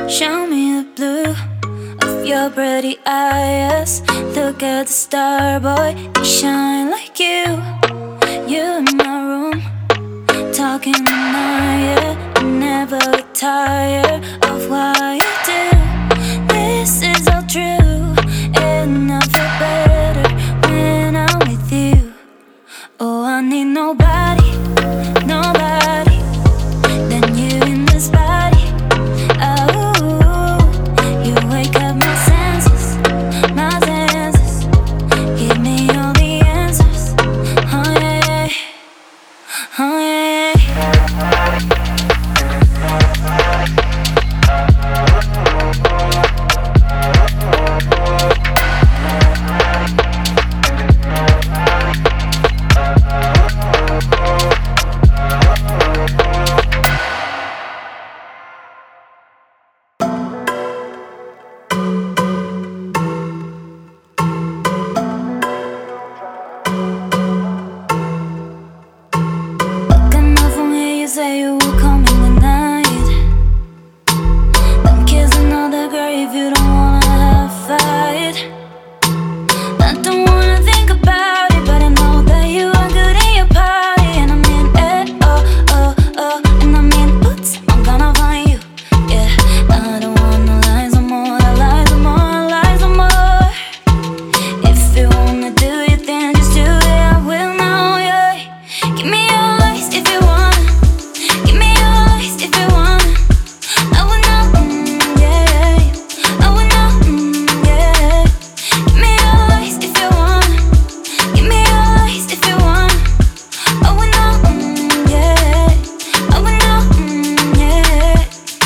Show me the blue of your pretty eyes. Look at the star, boy, they shine like you. You in my room, talking all night, yeah. I never tire of what you do. This is all true, and I feel better when I'm with you. Oh, I need nobody, nobody than you in this body. Oh, you wake up my senses, my senses. Give me all the answers. Oh yeah, oh yeah. Say you were coming tonight. I'm kissing all the grave, you don't wanna have a fight. I don't wanna think about it, but I know that you are good in your party. And I mean, oh, oh, oh. And I mean, oops, I'm gonna find you. Yeah, I don't wanna lie some more, lie some more, lie some more. If you wanna do it, then just do it, I will now, yeah. Give me your lies if you want. Give me your lies if you wanna. I will know, yeah. I will know, yeah. Give me your lies if you wanna. Give me your lies if you wanna. I will know, yeah. I will know, yeah.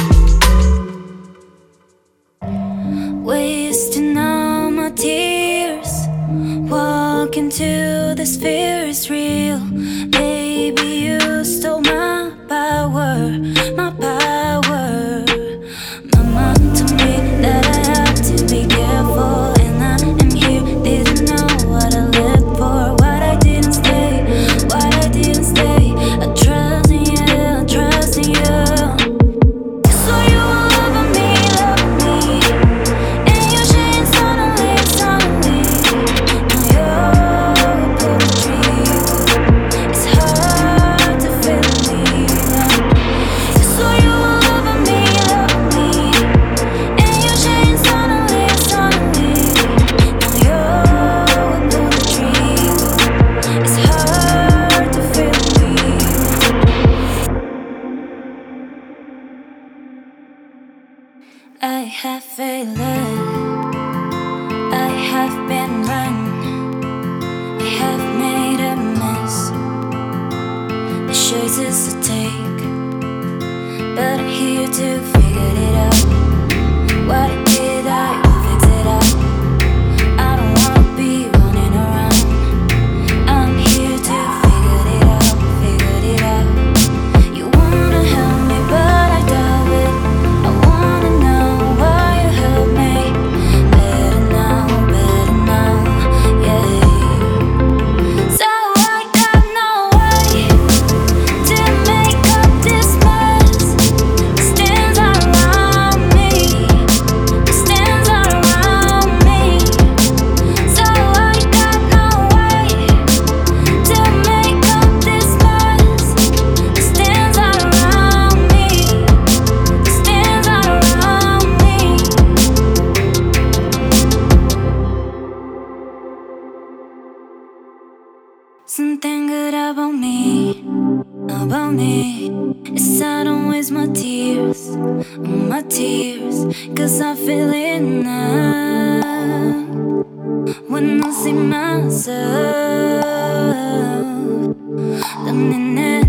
Wasting all my tears, walking to this fear is real. Baby, you stole my power, my power. Mama told me that I have to be careful, and I am here, didn't know what I lived for, what I didn't stay, what I didn't stay. I trust in you, I trust in you. So you were loving me, and you changed suddenly, suddenly. Now you're a poetry. It's hard to feel me now. So you were loving me, and you changed suddenly, suddenly. Now you're a poetry. It's hard to feel me. I have failed, I have been wrong, I have made a mess. The choices to take, but I'm here to figure it out. What I did, I will fix it out. I don't wanna be running around. I'm here to figure it out, figure it out. You wanna help me, but I doubt it. I wanna know why you help me. Better now, yeah. So I got no way to make up this mess. Stands around me, stands around me. So I got no way to make up this mess. Stands around me, stands around me. Something good about me, about me. Is I don't waste my tears, my tears. Cause I feel it now when I see myself. The minute